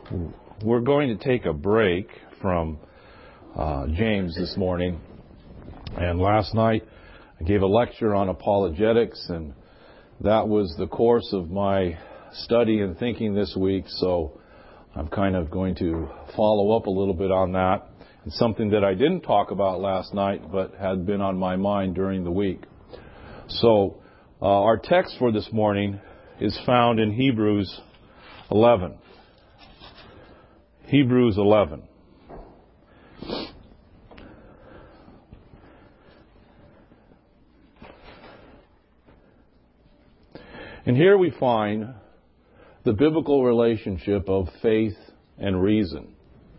We're going to take a break from James this morning. And last night I gave a lecture on apologetics, and that was the course of my study and thinking this week. So I'm kind of going to follow up a little bit on that. It's something that I didn't talk about last night, but had been on my mind during the week. So our text for this morning is found in Hebrews 11. Hebrews 11. And here we find the biblical relationship of faith and reason.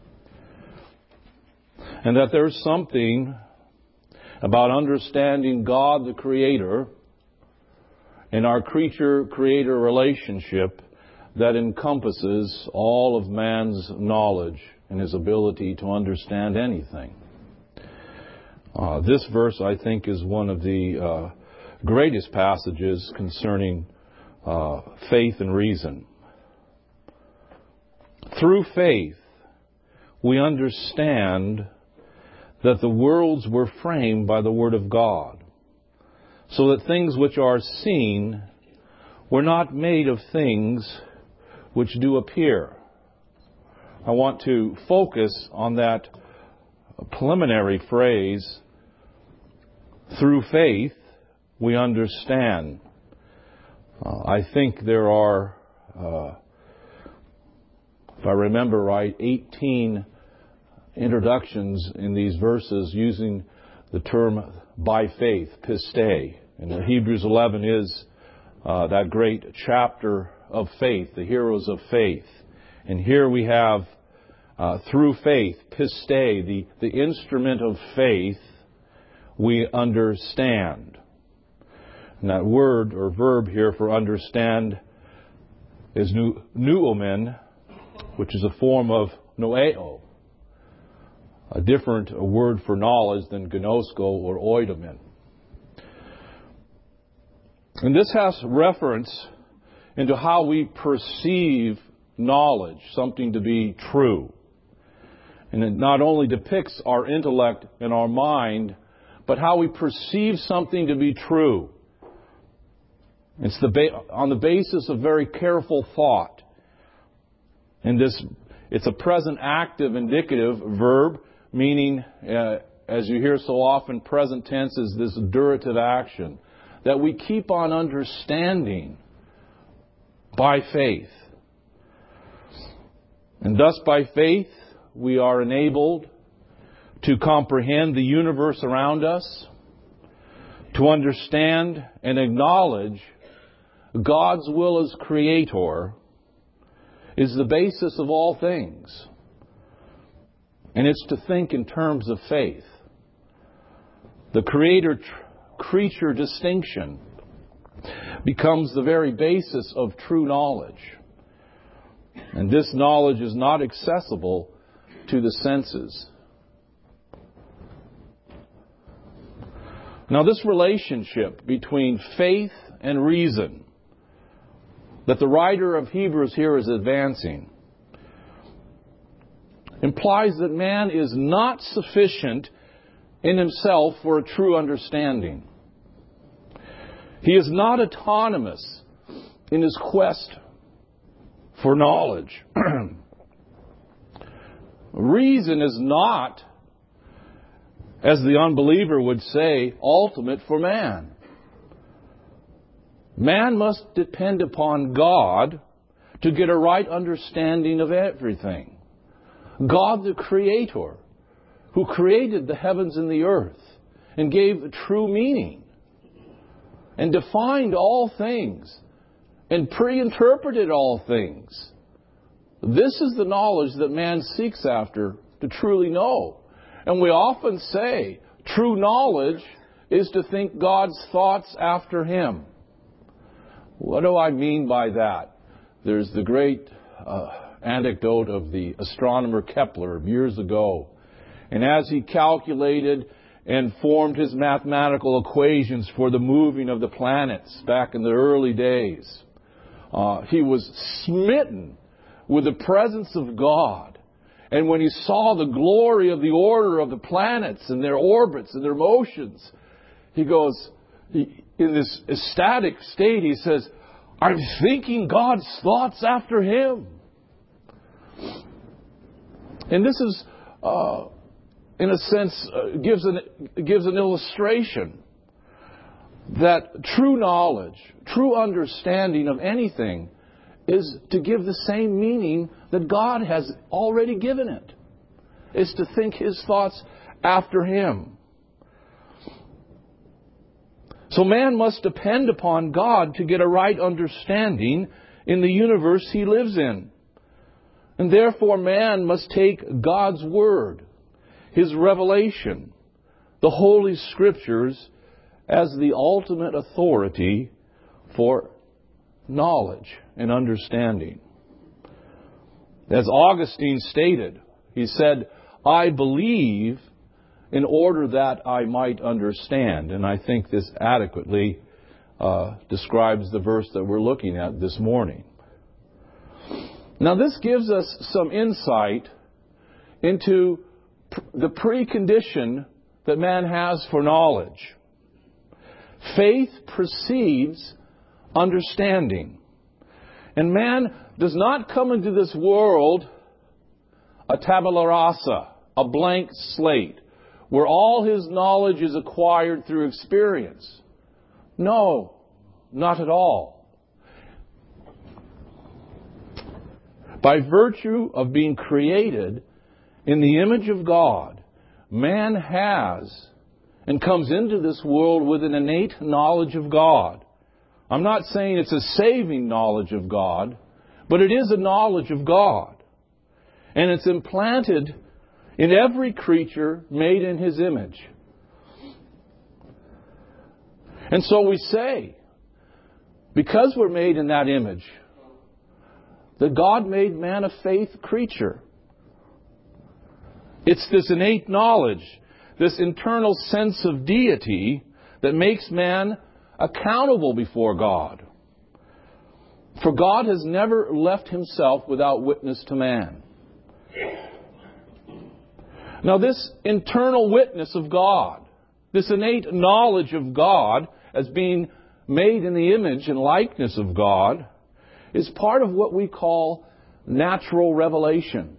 And that there's something about understanding God the Creator and our creature-creator relationship that encompasses all of man's knowledge and his ability to understand anything. This verse, I think, is one of the greatest passages concerning faith and reason. Through faith, we understand that the worlds were framed by the Word of God, so that things which are seen were not made of things which do appear. I want to focus on that preliminary phrase, through faith we understand. I think there are, if I remember right, 18 introductions in these verses using the term by faith, piste. And Hebrews 11 is that great chapter of faith, the heroes of faith. And here we have, through faith, piste, the instrument of faith, we understand. And that word or verb here for understand is nouomen, which is a form of noeo, a different word for knowledge than gnosko or oidomen. And this has reference into how we perceive knowledge, something to be true. And it not only depicts our intellect and our mind, but how we perceive something to be true. It's on the basis of very careful thought. And it's a present active indicative verb, meaning, as you hear so often, present tense is this durative action, that we keep on understanding by faith. And thus by faith we are enabled to comprehend the universe around us, to understand and acknowledge God's will as Creator is the basis of all things. And it's to think in terms of faith. The Creator-creature distinction becomes the very basis of true knowledge. And this knowledge is not accessible to the senses. Now, this relationship between faith and reason that the writer of Hebrews here is advancing implies that man is not sufficient in himself for a true understanding. He is not autonomous in his quest for knowledge. Reason is not, as the unbeliever would say, ultimate for man. Man must depend upon God to get a right understanding of everything. God the Creator, who created the heavens and the earth and gave true meaning and defined all things and pre-interpreted all things. This is the knowledge that man seeks after to truly know. And we often say true knowledge is to think God's thoughts after Him. What do I mean by that? There's the great anecdote of the astronomer Kepler years ago. And as he calculated and formed his mathematical equations for the moving of the planets back in the early days, he was smitten with the presence of God. And when he saw the glory of the order of the planets and their orbits and their motions, he goes, in this ecstatic state, he says, I'm thinking God's thoughts after him. And this is, in a sense, gives an illustration that true knowledge, true understanding of anything is to give the same meaning that God has already given it. Is to think his thoughts after him. So man must depend upon God to get a right understanding in the universe he lives in. And therefore man must take God's Word, his revelation, the Holy Scriptures, as the ultimate authority for knowledge and understanding. As Augustine stated, he said, I believe in order that I might understand. And I think this adequately describes the verse that we're looking at this morning. Now this gives us some insight into the precondition that man has for knowledge. Faith precedes understanding. And man does not come into this world a tabula rasa, a blank slate, where all his knowledge is acquired through experience. No, not at all. By virtue of being created in the image of God, man has and comes into this world with an innate knowledge of God. I'm not saying it's a saving knowledge of God, but it is a knowledge of God. And it's implanted in every creature made in his image. And so we say, because we're made in that image, that God made man a faith creature. It's this innate knowledge, this internal sense of deity that makes man accountable before God. For God has never left himself without witness to man. Now this internal witness of God, this innate knowledge of God as being made in the image and likeness of God, is part of what we call natural revelation.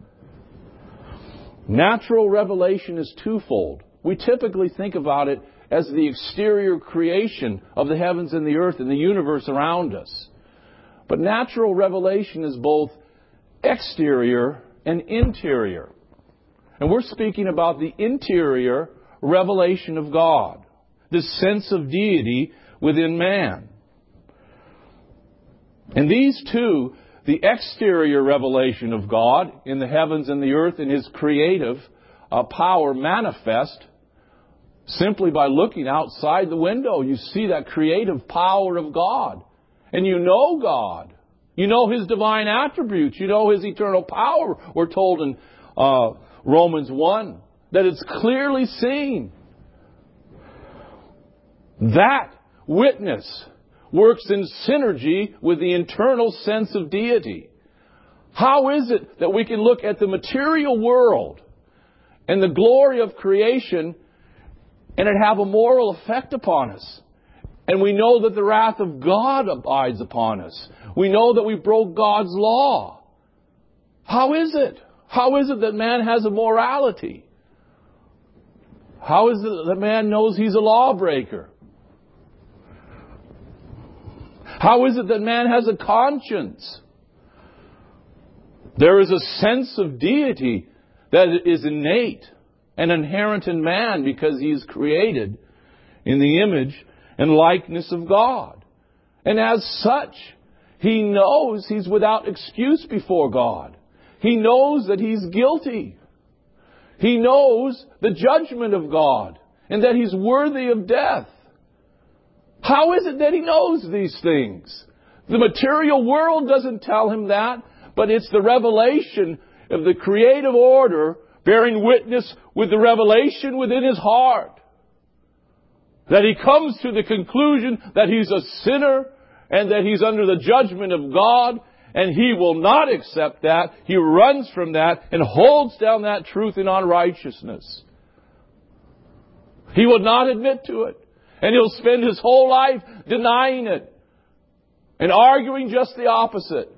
Natural revelation is twofold. We typically think about it as the exterior creation of the heavens and the earth and the universe around us. But natural revelation is both exterior and interior. And we're speaking about the interior revelation of God, this sense of deity within man. And these two, the exterior revelation of God in the heavens and the earth and his creative power manifest simply by looking outside the window. You see that creative power of God. And you know God. You know his divine attributes. You know his eternal power. We're told in Romans 1 that it's clearly seen. That witness works in synergy with the internal sense of deity. How is it that we can look at the material world and the glory of creation and it have a moral effect upon us? And we know that the wrath of God abides upon us. We know that we broke God's law. How is it? How is it that man has a morality? How is it that man knows he's a lawbreaker? How is it that man has a conscience? There is a sense of deity that is innate and inherent in man because he is created in the image and likeness of God. And as such, he knows he's without excuse before God. He knows that he's guilty. He knows the judgment of God and that he's worthy of death. How is it that he knows these things? The material world doesn't tell him that, but it's the revelation of the creative order bearing witness with the revelation within his heart. That he comes to the conclusion that he's a sinner and that he's under the judgment of God And he will not accept that. He runs from that and holds down that truth in unrighteousness. He will not admit to it. And he'll spend his whole life denying it and arguing just the opposite.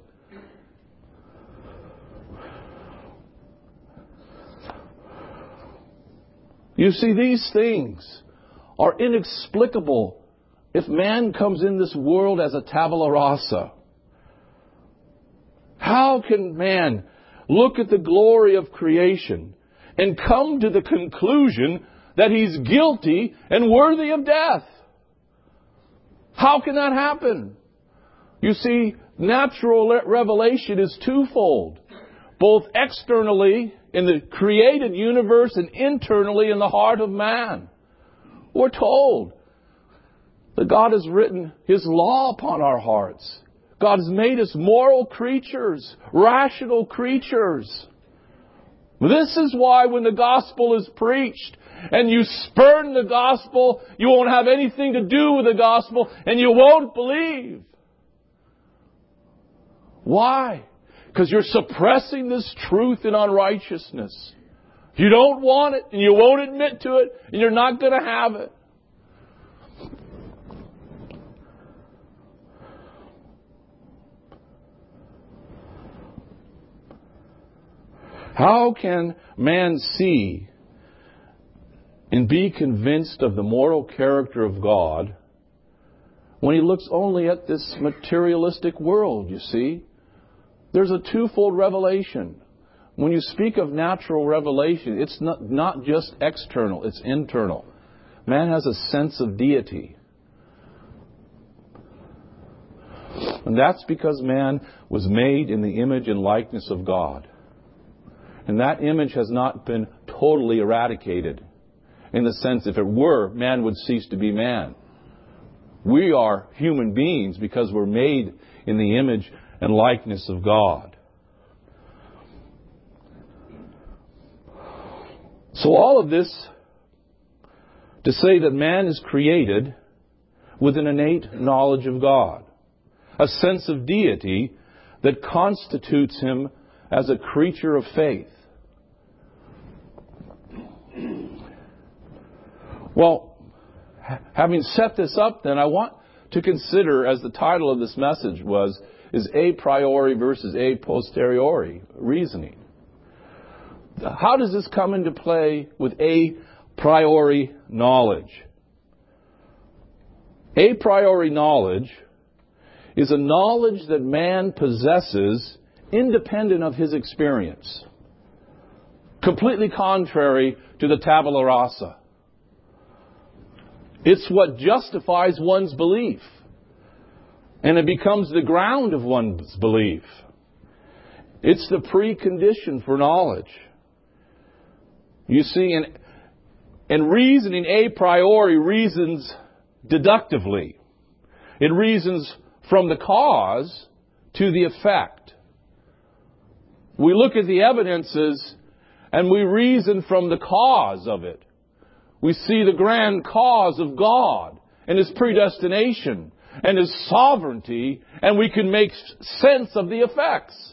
You see, these things are inexplicable if man comes in this world as a tabula rasa. How can man look at the glory of creation and come to the conclusion that he's guilty and worthy of death? How can that happen? You see, natural revelation is twofold. Both externally in the created universe and internally in the heart of man. We're told that God has written His law upon our hearts. God has made us moral creatures, rational creatures. This is why when the gospel is preached and you spurn the gospel, you won't have anything to do with the gospel and you won't believe. Why? Because you're suppressing this truth in unrighteousness. You don't want it and you won't admit to it and you're not going to have it. How can man see and be convinced of the moral character of God when he looks only at this materialistic world, you see? There's a twofold revelation. When you speak of natural revelation, it's not just external, it's internal. Man has a sense of deity. And that's because man was made in the image and likeness of God. And that image has not been totally eradicated. In the sense, if it were, man would cease to be man. We are human beings because we're made in the image and likeness of God. So all of this to say that man is created with an innate knowledge of God, a sense of deity that constitutes him as a creature of faith. Well, having set this up, then I want to consider, as the title of this message is a priori versus a posteriori reasoning. How does this come into play with a priori knowledge? A priori knowledge is a knowledge that man possesses independent of his experience, completely contrary to the tabula rasa. It's what justifies one's belief. And it becomes the ground of one's belief. It's the precondition for knowledge. You see, and reasoning a priori reasons deductively. It reasons from the cause to the effect. We look at the evidences and we reason from the cause of it. We see the grand cause of God and His predestination and His sovereignty, and we can make sense of the effects.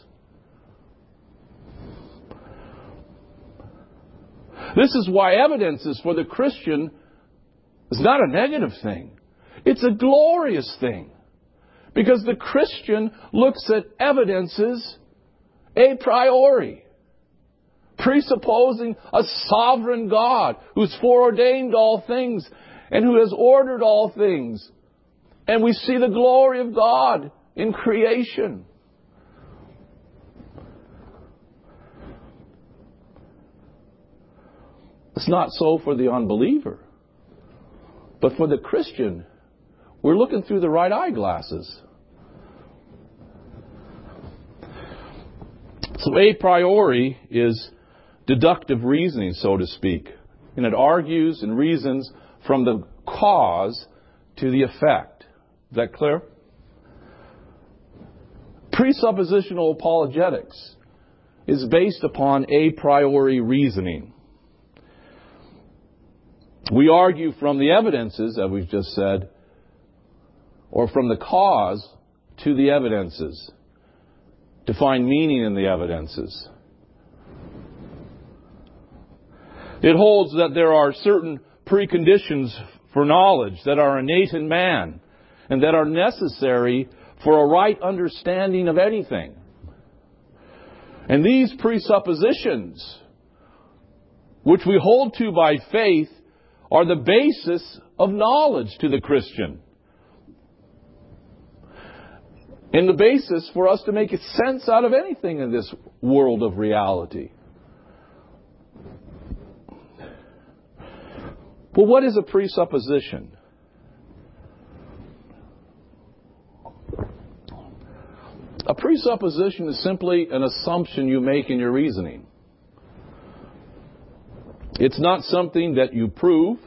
This is why evidences for the Christian is not a negative thing. It's a glorious thing. Because the Christian looks at evidences a priori, presupposing a sovereign God who's foreordained all things and who has ordered all things. And we see the glory of God in creation. It's not so for the unbeliever. But for the Christian, we're looking through the right eyeglasses. So a priori is deductive reasoning, so to speak. And it argues and reasons from the cause to the effect. Is that clear? Presuppositional apologetics is based upon a priori reasoning. We argue from the evidences, as we've just said, or from the cause to the evidences. to find meaning in the evidences. It holds that there are certain preconditions for knowledge that are innate in man and that are necessary for a right understanding of anything. And these presuppositions, which we hold to by faith, are the basis of knowledge to the Christian. And the basis for us to make sense out of anything in this world of reality. Well, what is a presupposition? A presupposition is simply an assumption you make in your reasoning. It's not something that you prove,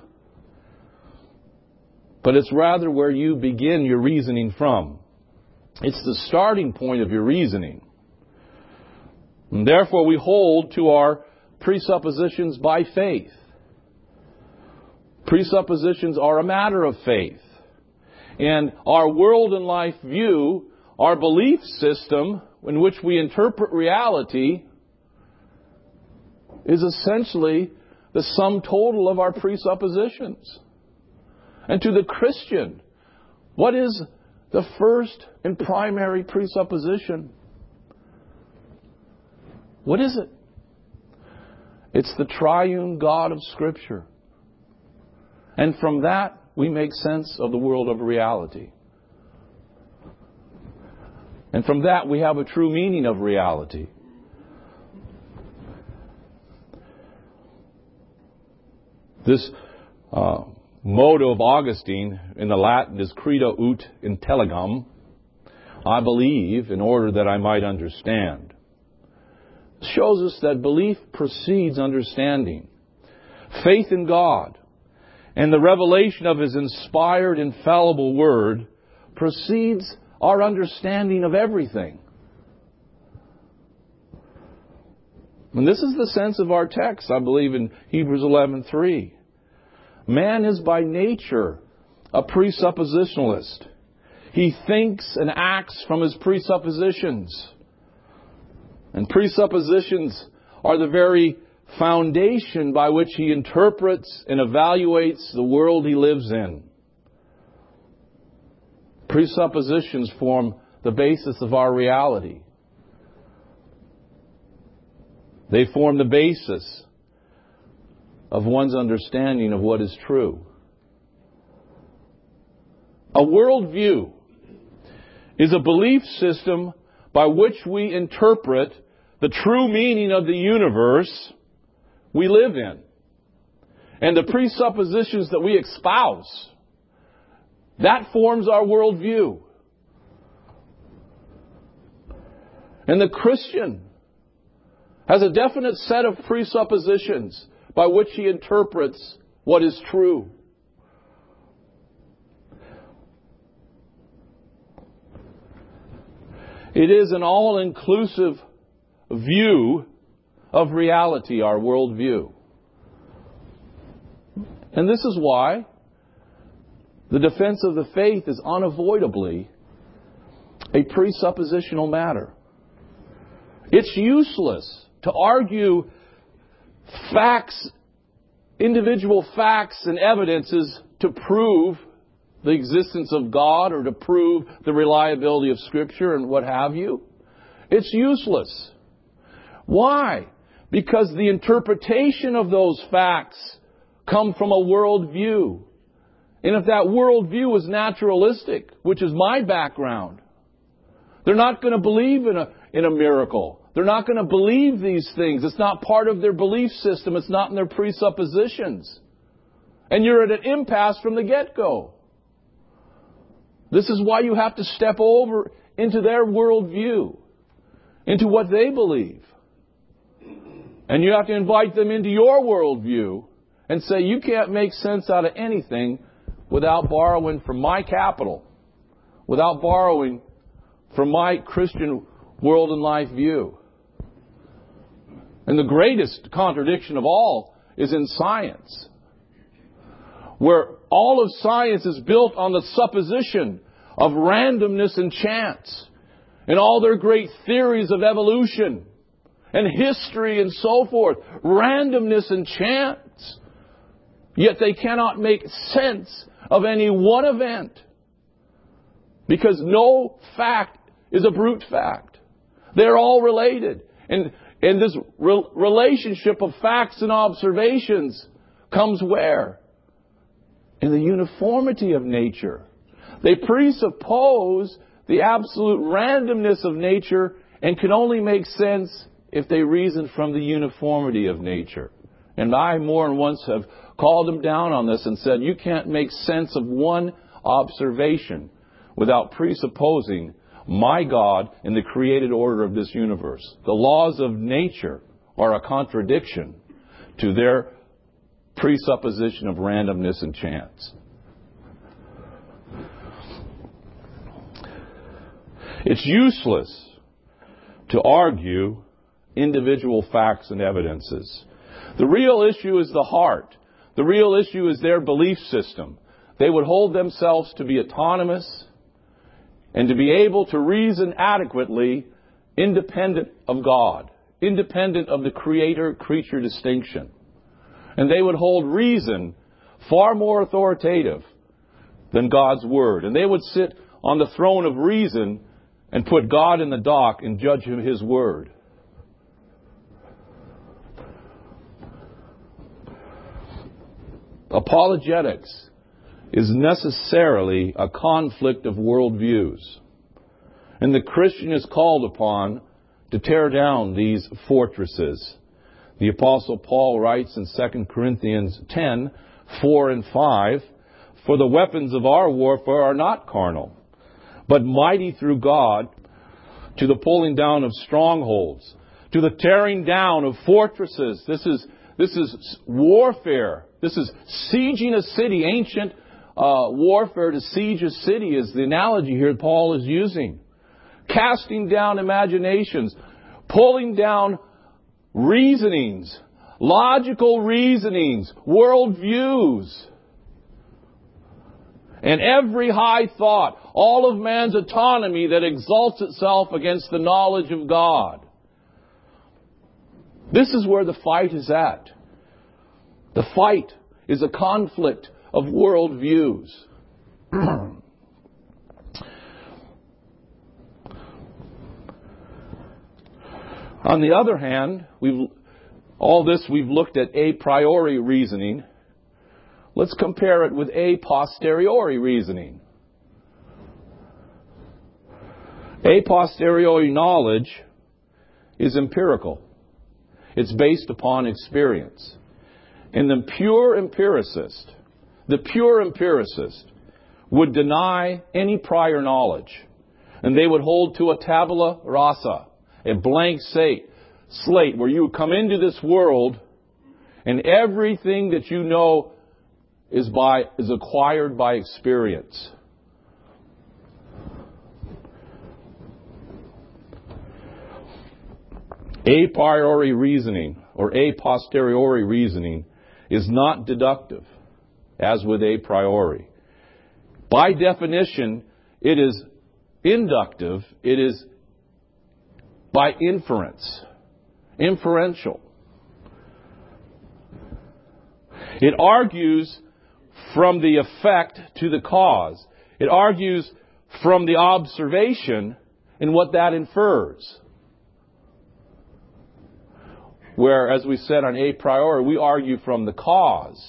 but it's rather where you begin your reasoning from. It's the starting point of your reasoning. And therefore, we hold to our presuppositions by faith. Presuppositions are a matter of faith. And our world and life view, our belief system in which we interpret reality, is essentially the sum total of our presuppositions. And to the Christian, what is the first and primary presupposition? What is it? It's the triune God of Scripture. And from that, we make sense of the world of reality. And from that, we have a true meaning of reality. This motto of Augustine in the Latin is credo ut intelligam. I believe in order that I might understand. It shows us that belief precedes understanding. Faith in God and the revelation of His inspired, infallible Word precedes our understanding of everything. And this is the sense of our text, I believe, in Hebrews 11:3. Man is by nature a presuppositionalist. He thinks and acts from his presuppositions. And presuppositions are the very foundation by which he interprets and evaluates the world he lives in. Presuppositions form the basis of our reality. They form the basis of one's understanding of what is true. A worldview is a belief system by which we interpret the true meaning of the universe we live in. And the presuppositions that we espouse, that forms our worldview. And the Christian has a definite set of presuppositions by which he interprets what is true. It is an all-inclusive view of reality, our worldview. And this is why the defense of the faith is unavoidably a presuppositional matter. It's useless to argue facts, individual facts and evidences to prove the existence of God or to prove the reliability of Scripture and what have you. It's useless. Why? Because the interpretation of those facts come from a worldview. And if that worldview is naturalistic, which is my background, they're not going to believe in a miracle. They're not going to believe these things. It's not part of their belief system. It's not in their presuppositions. And you're at an impasse from the get-go. This is why you have to step over into their worldview, into what they believe. And you have to invite them into your worldview and say, you can't make sense out of anything without borrowing from my capital, without borrowing from my Christian world and life view. And the greatest contradiction of all is in science, where all of science is built on the supposition of randomness and chance. and all their great theories of evolution and history and so forth, randomness and chance. Yet they cannot make sense of any one event, because no fact is a brute fact. They're all related. And this relationship of facts and observations comes where? In the uniformity of nature. They presuppose the absolute randomness of nature and can only make sense if they reason from the uniformity of nature. And I more than once have called them down on this and said, you can't make sense of one observation without presupposing my God in the created order of this universe. The laws of nature are a contradiction to their presupposition of randomness and chance. It's useless to argue individual facts and evidences. The real issue is the heart. The real issue is their belief system. They would hold themselves to be autonomous and to be able to reason adequately, independent of God, independent of the creator-creature distinction. And they would hold reason far more authoritative than God's Word. And they would sit on the throne of reason and put God in the dock and judge Him His Word. Apologetics is necessarily a conflict of worldviews. And the Christian is called upon to tear down these fortresses. The Apostle Paul writes in 2 Corinthians 10, 4 and 5, "For the weapons of our warfare are not carnal, but mighty through God to the pulling down of strongholds, to the tearing down of fortresses." This is warfare. This is sieging a city. Ancient warfare to siege a city is the analogy here Paul is using. Casting down imaginations, pulling down reasonings, logical reasonings, worldviews, and every high thought, all of man's autonomy that exalts itself against the knowledge of God. This is where the fight is at. The fight is a conflict of worldviews. On the other hand, we've looked at a priori reasoning. Let's compare it with a posteriori reasoning. A posteriori knowledge is empirical. It's based upon experience. And the pure empiricist would deny any prior knowledge. And they would hold to a tabula rasa, a blank slate where you come into this world and everything that you know is acquired by experience. A priori reasoning or a posteriori reasoning is not deductive, as with a priori. By definition, it is inductive. It is by inference, inferential. It argues from the effect to the cause. It argues from the observation and what that infers. Where, as we said on a priori, we argue from the cause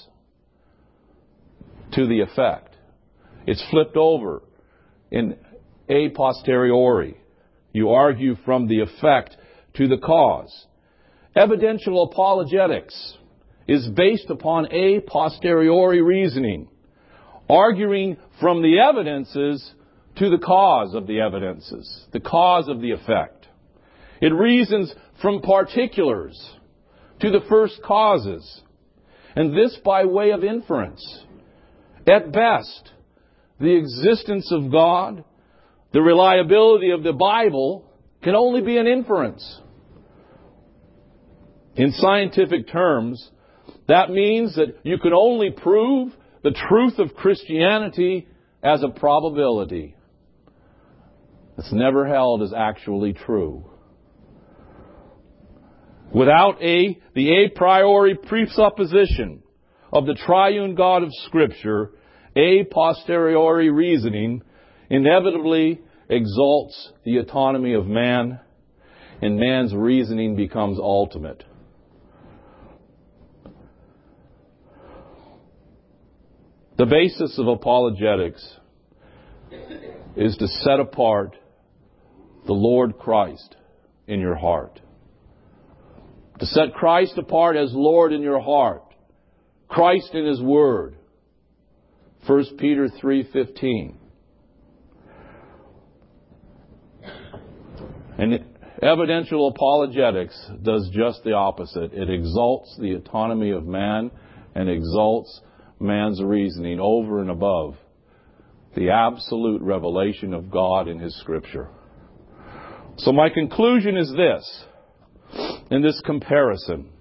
to the effect. It's flipped over in a posteriori. You argue from the effect to the cause. Evidential apologetics is based upon a posteriori reasoning, arguing from the evidences to the cause of the evidences, the cause of the effect. It reasons from particulars to the first causes, and this by way of inference. At best, the existence of God, the reliability of the Bible, can only be an inference. In scientific terms, that means that you can only prove the truth of Christianity as a probability. It's never held as actually true. Without the a priori presupposition of the triune God of Scripture, a posteriori reasoning inevitably exalts the autonomy of man, and man's reasoning becomes ultimate. The basis of apologetics is to set apart the Lord Christ in your heart. To set Christ apart as Lord in your heart. Christ in His Word. 1 Peter 3:15. And evidential apologetics does just the opposite. It exalts the autonomy of man and exalts man's reasoning over and above the absolute revelation of God in His Scripture. So my conclusion is this, in this comparison.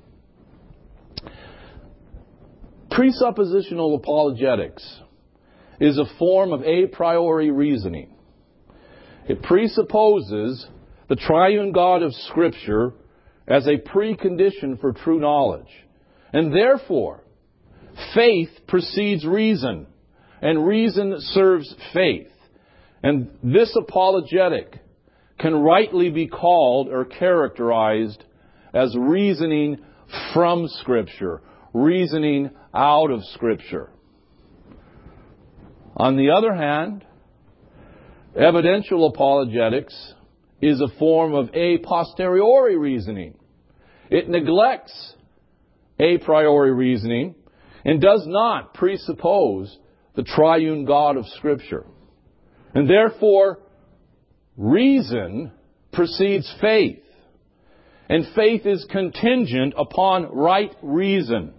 Presuppositional apologetics is a form of a priori reasoning. It presupposes the triune God of Scripture as a precondition for true knowledge. And therefore, faith precedes reason, and reason serves faith. And this apologetic can rightly be called or characterized as reasoning from Scripture, reasoning out of Scripture. On the other hand, evidential apologetics is a form of a posteriori reasoning. It neglects a priori reasoning and does not presuppose the triune God of Scripture. And therefore, reason precedes faith. And faith is contingent upon right reason.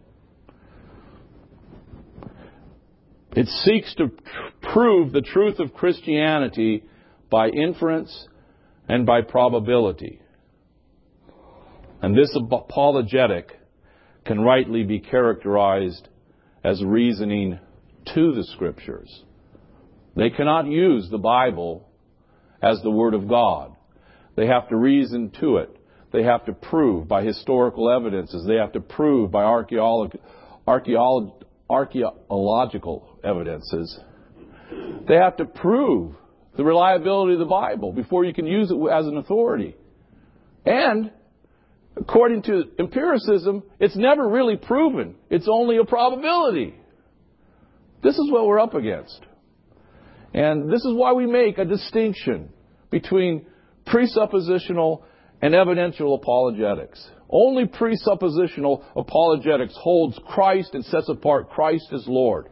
It seeks to prove the truth of Christianity by inference and by probability. And this apologetic can rightly be characterized as reasoning to the Scriptures. They cannot use the Bible as the Word of God. They have to reason to it. They have to prove by historical evidences. They have to prove by archaeological evidences. They have to prove the reliability of the Bible before you can use it as an authority. And according to empiricism, it's never really proven. It's only a probability. This is what we're up against. And this is why we make a distinction between presuppositional and evidential apologetics. Only presuppositional apologetics holds Christ and sets apart Christ as Lord.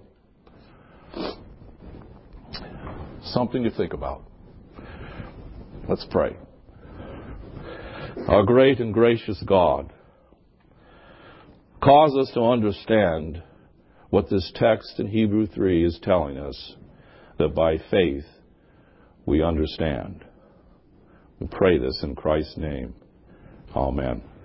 Something to think about. Let's pray. Our great and gracious God, cause us to understand what this text in Hebrew 3 is telling us, that by faith we understand. We pray this in Christ's name. Amen.